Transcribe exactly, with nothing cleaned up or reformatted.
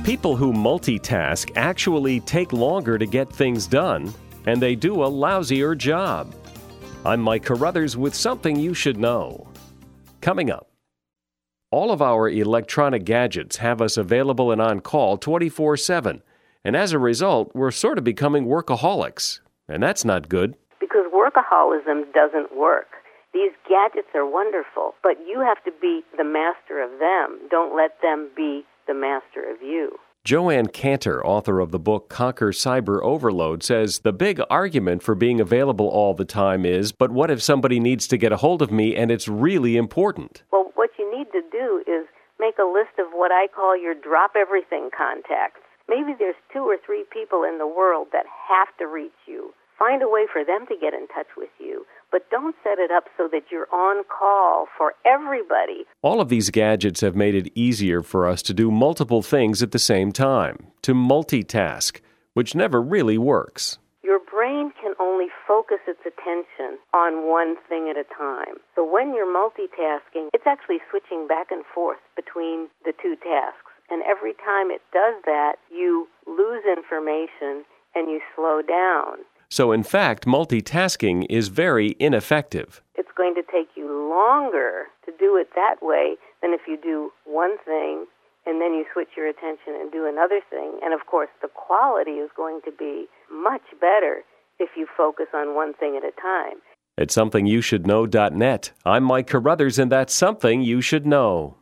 People who multitask actually take longer to get things done, and they do a lousier job. I'm Mike Carruthers with something you should know. Coming up, all of our electronic gadgets have us available and on call twenty-four seven, and as a result, we're sort of becoming workaholics, and that's not good. Because workaholism doesn't work. These gadgets are wonderful, but you have to be the master of them. Don't let them be the master of you. Joanne Cantor, author of the book Conquer Cyber Overload, says the big argument for being available all the time is, but what if somebody needs to get a hold of me and it's really important? Well, what you need to do is make a list of what I call your drop everything contacts. Maybe there's two or three people in the world that have to reach you. Find a way for them to get in touch with you, but don't set it up so that you're on call for everybody. All of these gadgets have made it easier for us to do multiple things at the same time, to multitask, which never really works. Your brain can only focus its attention on one thing at a time. So when you're multitasking, it's actually switching back and forth between the two tasks. And every time it does that, you lose information and you slow down. So in fact, multitasking is very ineffective. It's going to take you longer to do it that way than if you do one thing and then you switch your attention and do another thing. And of course, the quality is going to be much better if you focus on one thing at a time. At something you should know dot net, I'm Mike Carruthers, and that's Something You Should Know.